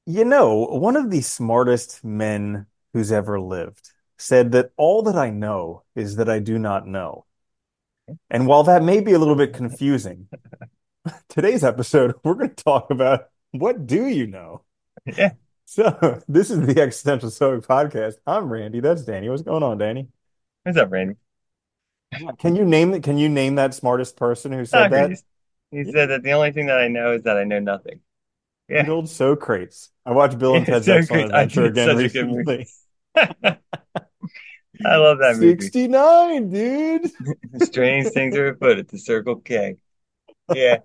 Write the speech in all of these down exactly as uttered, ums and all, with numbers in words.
You know, one of the smartest men who's ever lived said that all that I know is that I do not know. And while that may be a little bit confusing, today's episode, we're going to talk about what do you know? Yeah. So, this is the Existential Stoic Podcast. I'm Randy. That's Danny. What's going on, Danny? What's up, Randy? Yeah, Can you name it? Can you name that smartest person who said that? Socrates. He Yeah, said that the only thing that I know is that I know nothing. good Yeah. old Socrates. I watched Bill and Yeah, Ted's so Excellent great. I Adventure did again such a good movie. recently. I love that movie. sixty-nine, dude. Strange things are afoot at the Circle K. Yeah.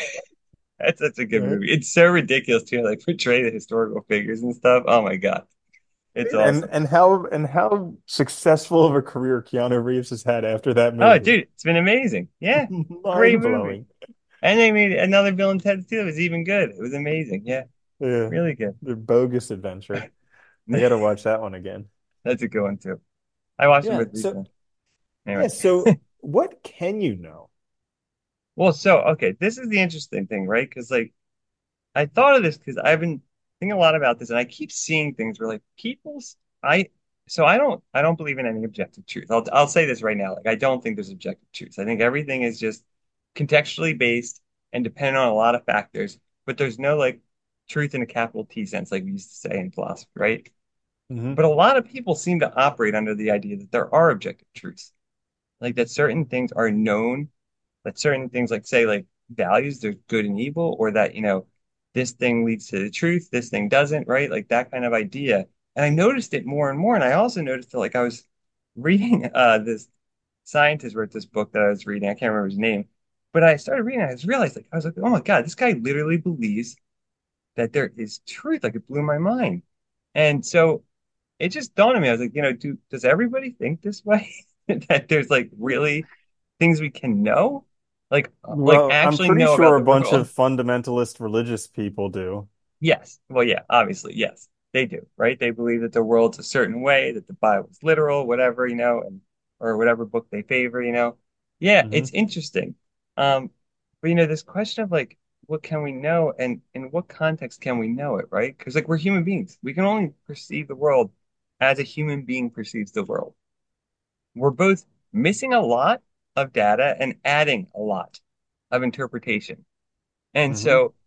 That's such a good Yeah. movie. It's so ridiculous too, like portray the historical figures and stuff. Oh my God. It's And awesome. and how and how successful of a career Keanu Reeves has had after that Oh, movie. dude, it's been amazing. Yeah. Great Mind movie. blowing. And they made another Bill and Ted too. It was even good. It was amazing. Yeah. Yeah. Really good. The bogus adventure. I gotta watch that one again. That's a good one too. I watched them Yeah. both So recently. Anyway. yeah, so what can you know? Well, so okay, this is the interesting thing, right? Because like I thought of this because I've been thinking a lot about this, and I keep seeing things where like people's I so I don't I don't believe in any objective truth. I'll I'll say this right now. Like I don't think there's objective truth. I think everything is just contextually based and dependent on a lot of factors, but there's no like truth in a capital T sense, like we used to say in philosophy, right? Hmm. But a lot of people seem to operate under the idea that there are objective truths, like that certain things are known, that certain things like say like values, there's good and evil, or that, you know, this thing leads to the truth, this thing doesn't, right? Like that kind of idea. And I noticed it more and more. And I also noticed that like I was reading uh this scientist wrote this book that I was reading. I can't remember his name, but I started reading, it, I just realized like I was like, oh my God, this guy literally believes that there is truth. Like it blew my mind. And so it just dawned on me. I was like, you know, do does everybody think this way? That there's like really things we can know, like uh, like Well, I'm actually pretty know sure about a the bunch world. of fundamentalist religious people do. Yes. Well, yeah, obviously, yes, they do, right? They believe that the world's a certain way, that the Bible's literal, whatever, you know, and or whatever book they favor, you know. Yeah, Hmm. it's interesting. Um, but you know, this question of like, what can we know and in what context can we know it, right? Because like we're human beings. We can only perceive the world as a human being perceives the world. We're both missing a lot of data and adding a lot of interpretation. And Hmm. so,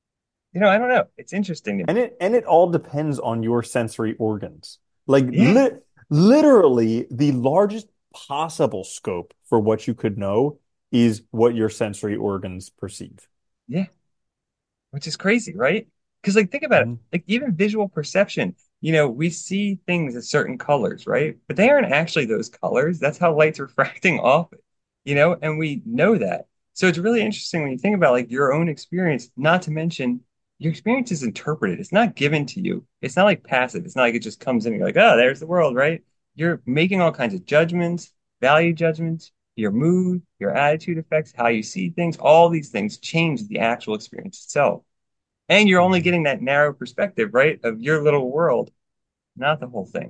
you know, I don't know. It's interesting to And me. it and it all depends on your sensory organs. Like Yeah, li literally the largest possible scope for what you could know is what your sensory organs perceive. yeah, which is crazy, right? Because like think about it. Mhm. Like even visual perception, you know, we see things as certain colors, right? But they aren't actually those colors. That's how light's refracting off it, you know, and we know that. So it's really interesting when you think about like your own experience, not to mention your experience is interpreted. It's not given to you. It's not like passive. It's not like it just comes in and you're like, oh, there's the world, right? You're making all kinds of judgments, value judgments, your mood, your attitude affects how you see things. All these things change the actual experience itself. And you're only Mhm. getting that narrow perspective, right, of your little world, not the whole thing.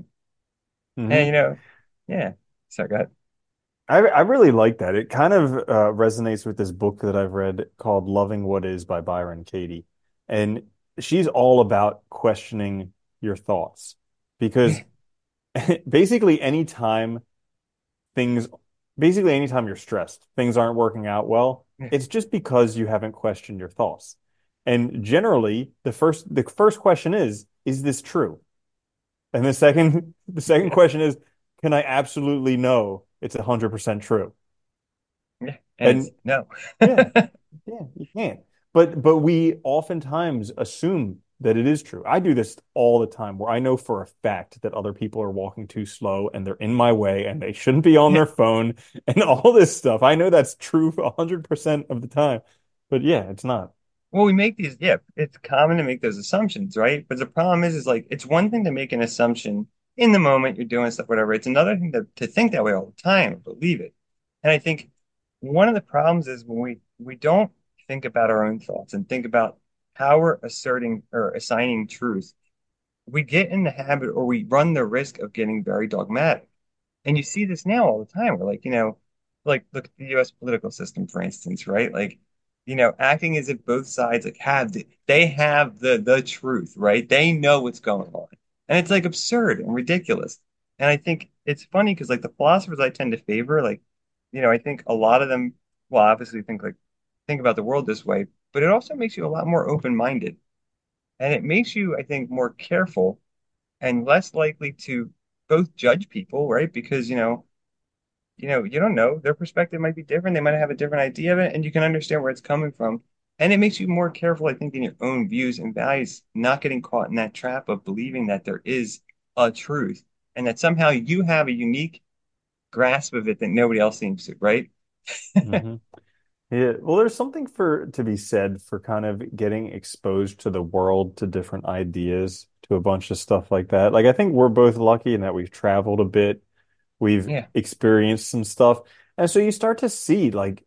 And you Mhm. know, yeah. Sorry, go ahead. I I really like that. It kind of uh, resonates with this book that I've read called Loving What Is by Byron Katie. And she's all about questioning your thoughts because Yeah, basically anytime things basically anytime you're stressed, things aren't working out well, yeah, it's just because you haven't questioned your thoughts. And generally, the first the first question is, is this true? And the second the second yeah, question is, can I absolutely know it's one hundred percent true? yeah. And And it's no. yeah, yeah, you can't. But but we oftentimes assume that it is true. I do this all the time where I know for a fact that other people are walking too slow and they're in my way and they shouldn't be on Yeah. their phone and all this stuff. I know that's true one hundred percent of the time. But yeah, it's not. Well, we make these, yeah, it's common to make those assumptions, right? But the problem is, is like it's one thing to make an assumption in the moment you're doing stuff, whatever. It's another thing to, to think that way all the time and believe it. And I think one of the problems is when we we don't think about our own thoughts and think about how we're asserting or assigning truth, we get in the habit or we run the risk of getting very dogmatic. And you see this now all the time. We're like, you know, like look at the U S political system, for instance, right? Like you know, acting as if both sides like have the, they have the the truth, right? They know what's going on. And it's like absurd and ridiculous. And I think it's funny because like the philosophers I tend to favor, like, you know, I think a lot of them, well, obviously think like think about the world this way, but it also makes you a lot more open-minded. And it makes you, I think, more careful and less likely to both judge people, right? Because, you know, you know, you don't know. Their perspective might be different. They might have a different idea of it, and you can understand where it's coming from. And it makes you more careful, I think, in your own views and values, not getting caught in that trap of believing that there is a truth and that somehow you have a unique grasp of it that nobody else seems to, right? Hmm. Yeah, well, there's something for to be said for kind of getting exposed to the world, to different ideas, to a bunch of stuff like that. Like I think we're both lucky in that we've traveled a bit, we've Yeah. experienced some stuff. And so you start to see like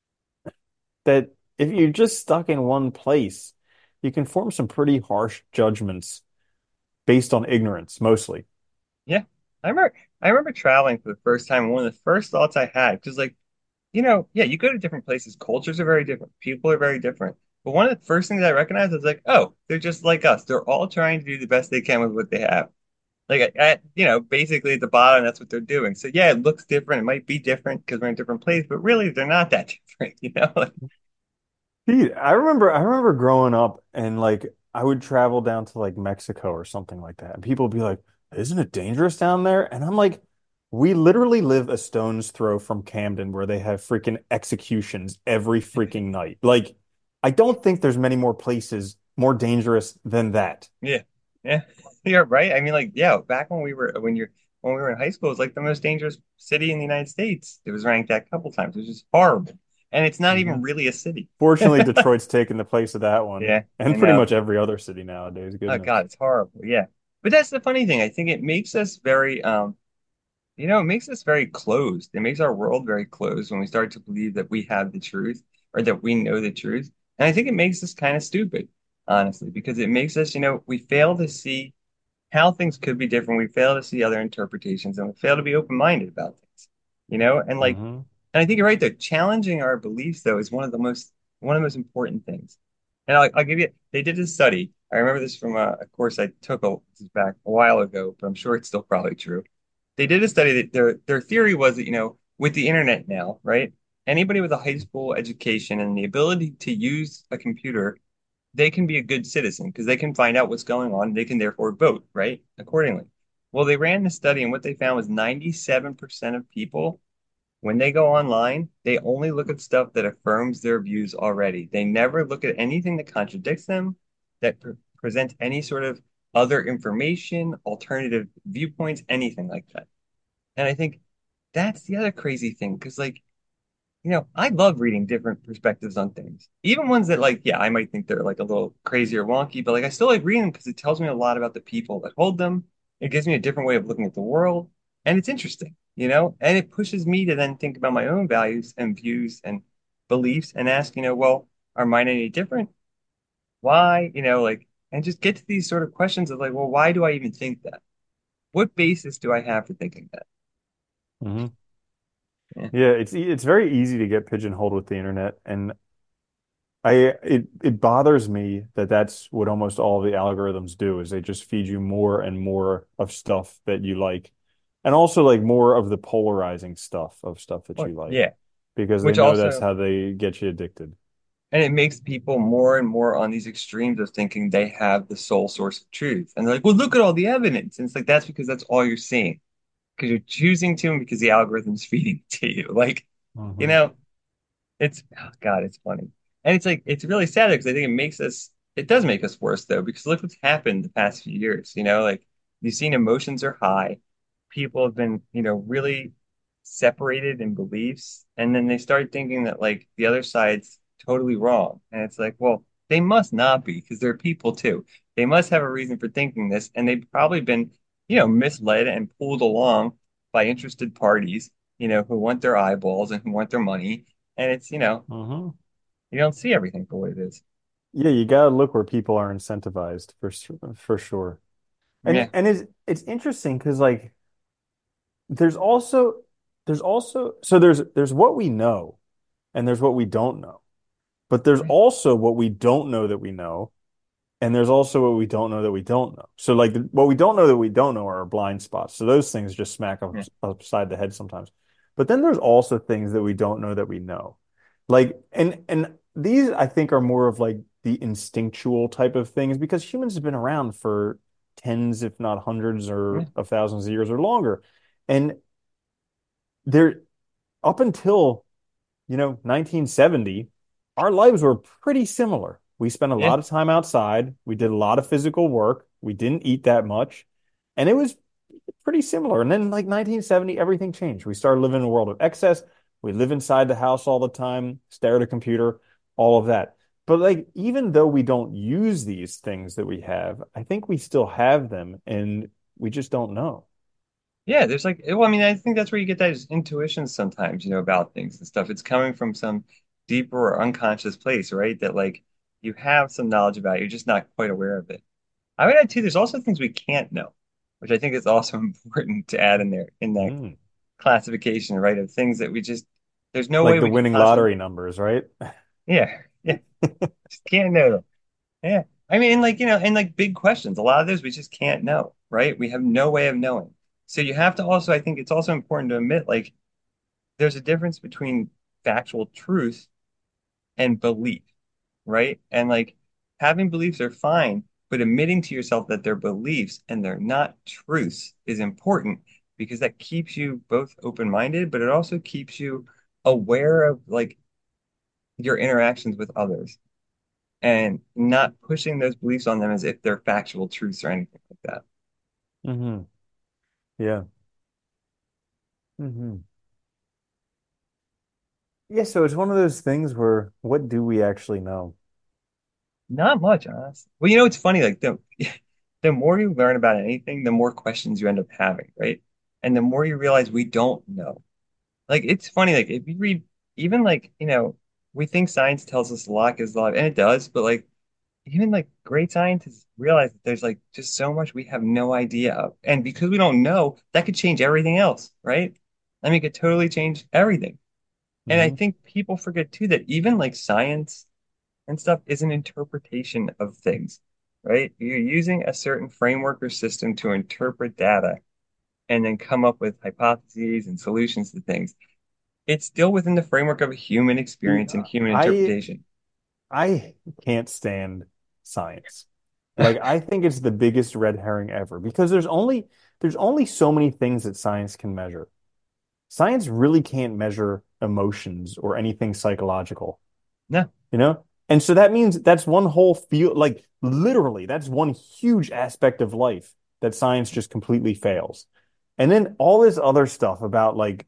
that if you're just stuck in one place, you can form some pretty harsh judgments based on ignorance mostly. Yeah. I remember I remember traveling for the first time. One of the first thoughts I had, because like you know, yeah, you go to different places. Cultures are very different. People are very different. But one of the first things I recognized was like, oh, they're just like us. They're all trying to do the best they can with what they have. Like, at, you know, basically at the bottom, that's what they're doing. So yeah, it looks different. It might be different because we're in different places, but really, they're not that different. You know, like, Dude, I remember I remember growing up and like I would travel down to like Mexico or something like that. And people would be like, "Isn't it dangerous down there?" And I'm like, "We literally live a stone's throw from Camden where they have freaking executions every freaking night." Like, I don't think there's many more places more dangerous than that. yeah, yeah, you're right. I mean, like, yeah, back when we were when you're when we were in high school, it was like the most dangerous city in the United States. It was ranked that a couple times. It was just horrible, and it's not even Mhm. really a city. Fortunately, Detroit's taken the place of that one, Yeah, I and pretty know. much every other city nowadays. Oh Goodness. God, it's horrible. Yeah. But that's the funny thing. I think it makes us very um you know, it makes us very closed. It makes our world very closed when we start to believe that we have the truth or that we know the truth. And I think it makes us kind of stupid, honestly, because it makes us, you know, we fail to see how things could be different. We fail to see other interpretations and we fail to be open-minded about things, you know? And like, Hmm. and I think you're right though. Challenging our beliefs though is one of the most one of the most important things. And I'll, I'll give you. They did a study. I remember this from a, a course I took a, this is back a while ago, but I'm sure it's still probably true. They did a study that their their theory was that you know with the internet now, right? Anybody with a high school education and the ability to use a computer, they can be a good citizen because they can find out what's going on. They can therefore vote, right? Accordingly. Well, they ran the study and what they found was ninety-seven percent of people when they go online, they only look at stuff that affirms their views already. They never look at anything that contradicts them, that pre presents any sort of other information, alternative viewpoints, anything like that. And I think that's the other crazy thing, because like, you know, I love reading different perspectives on things. Even ones that like, yeah, I might think they're like a little crazy or wonky, but like I still like reading them because it tells me a lot about the people that hold them. It gives me a different way of looking at the world, and it's interesting, you know, and it pushes me to then think about my own values and views and beliefs and ask, you know, well, are mine any different? Why? You know, like, and just get to these sort of questions of like, well, why do I even think that? What basis do I have for thinking that? Hmm. Yeah. Yeah, it's e- it's very easy to get pigeonholed with the internet, and I it it bothers me that that's what almost all the algorithms do is they just feed you more and more of stuff that you like, and also like more of the polarizing stuff of stuff that Well, you like yeah. because they Which know that's also how they get you addicted. And it makes people more and more on these extremes of thinking they have the sole source of truth. And they're like, well, look at all the evidence. And it's like, that's because that's all you're seeing. Because you're choosing to and because the algorithm's feeding it to you. Like, you Hmm. know, it's, oh God, it's funny. And it's like, it's really sad because I think it makes us, it does make us worse though, because look what's happened the past few years. You know, like you've seen emotions are high. People have been, you know, really separated in beliefs. And then they start thinking that like the other side's totally wrong. And it's like, well, they must not be because they're people too. They must have a reason for thinking this. And they've probably been, you know, misled and pulled along by interested parties, you know, who want their eyeballs and who want their money. And it's, you know, Hmm. you don't see everything for what it is. Yeah, you gotta look where people are incentivized for su- for sure. And Yeah. and it's it's interesting because like there's also there's also so there's there's what we know and there's what we don't know. But there's Right. also what we don't know that we know, and there's also what we don't know that we don't know. So like the, what we don't know that we don't know are our blind spots. So those things just smack up, Yeah. upside the head sometimes. But then there's also things that we don't know that we know. Like and and these I think are more of like the instinctual type of things because humans have been around for tens, if not hundreds or Yeah. of thousands of years or longer. And they're up until you know, nineteen seventy, our lives were pretty similar. We spent a Yeah. lot of time outside. We did a lot of physical work. We didn't eat that much. And it was pretty similar. And then, like nineteen seventy, everything changed. We started living in a world of excess. We live inside the house all the time, stare at a computer, all of that. But, like, even though we don't use these things that we have, I think we still have them and we just don't know. Yeah, there's like, well, I mean, I think that's where you get that intuition sometimes, you know, about things and stuff. It's coming from some deeper or unconscious place, right? That like you have some knowledge about, it, you're just not quite aware of it. I would add too, there's also things we can't know, which I think is also important to add in there in that Mm. classification, right? Of things that we just, there's no way Like the we could winning possibly, lottery numbers, right? yeah, yeah, just can't know them. Yeah. I mean, and like, you know, and like big questions, a lot of those we just can't know, right? We have no way of knowing. So you have to also, I think it's also important to admit, like, there's a difference between factual truth and belief, right? And like having beliefs are fine, but admitting to yourself that they're beliefs and they're not truths is important because that keeps you both open-minded, but it also keeps you aware of like your interactions with others and not pushing those beliefs on them as if they're factual truths or anything like that. Hmm. Yeah. Hmm. Yeah, so it's one of those things where what do we actually know? Not much, honestly. Well, you know, it's funny, like the the more you learn about anything, the more questions you end up having, right? And the more you realize we don't know. Like it's funny, like if you read even like, you know, we think science tells us a lot is life, and it does, but like even like great scientists realize that there's like just so much we have no idea of. And because we don't know, that could change everything else, right? I mean, it could totally change everything. And I Hmm. think people forget too that even like science and stuff is an interpretation of things, right? You're using a certain framework or system to interpret data and then come up with hypotheses and solutions to things. It's still within the framework of a human See, experience and human I interpretation. I can't stand science. Like I think it's the biggest red herring ever because there's only there's only so many things that science can measure. Science really can't measure emotions or anything psychological, No, you know? And so that means that's one whole field, like literally, that's one huge aspect of life that science just completely fails. And then all this other stuff about like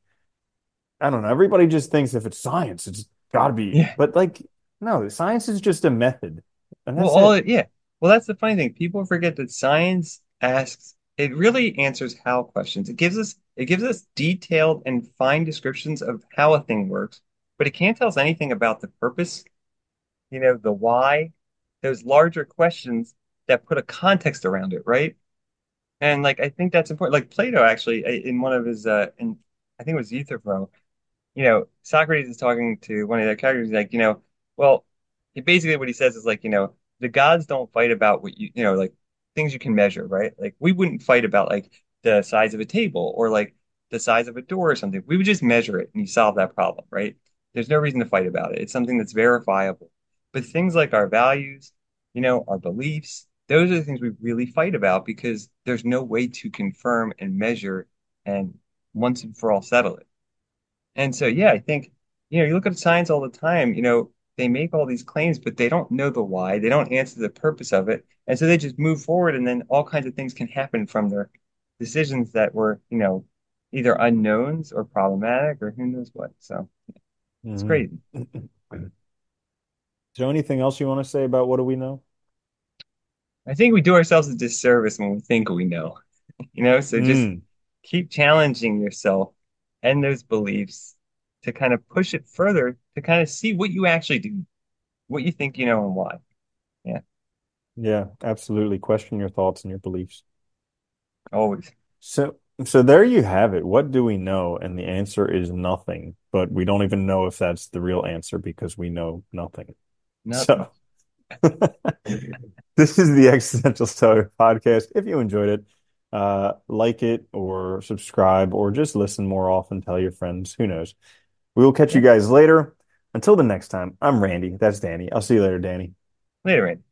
I don't know. Everybody just thinks if it's science, it's got to be. yeah. But like, no, science is just a method, and Well, that's all it. yeah. Well, that's the funny thing. People forget that science asks, it really answers how questions. It gives us it gives us detailed and fine descriptions of how a thing works, but it can't tell us anything about the purpose, you know, the why, those larger questions that put a context around it, right? And like I think that's important. Like Plato actually, in one of his, uh, in I think it was Euthyphro, you know, Socrates is talking to one of their characters, he's like, you know, well, he basically what he says is like, you know, the gods don't fight about what you, you know, like things you can measure, right? Like we wouldn't fight about like the size of a table or like the size of a door or something. We would just measure it and you solve that problem, right? There's no reason to fight about it. It's something that's verifiable. But things like our values, you know, our beliefs, those are the things we really fight about because there's no way to confirm and measure and once and for all settle it. And so, yeah, I think, you know, you look at science all the time, you know, they make all these claims, but they don't know the why. They don't answer the purpose of it. And so they just move forward, and then all kinds of things can happen from their decisions that were, you know, either unknowns or problematic or who knows what. So it's Mhm. crazy. Is there anything else you want to say about what do we know? I think we do ourselves a disservice when we think we know, you know, so just Mm. keep challenging yourself and those beliefs to kind of push it further to kind of see what you actually do, what you think you know and why. Yeah. Yeah, absolutely. Question your thoughts and your beliefs. Always. So, so there you have it. What do we know? And the answer is nothing, but we don't even know if that's the real answer because we know nothing. Nothing. So this is the Existential Stoic podcast. If you enjoyed it, uh, like it or subscribe or just listen more often. Tell your friends. Who knows? We will catch you Yeah. guys later. Until the next time, I'm Randy. That's Danny. I'll see you later, Danny. Later, Randy.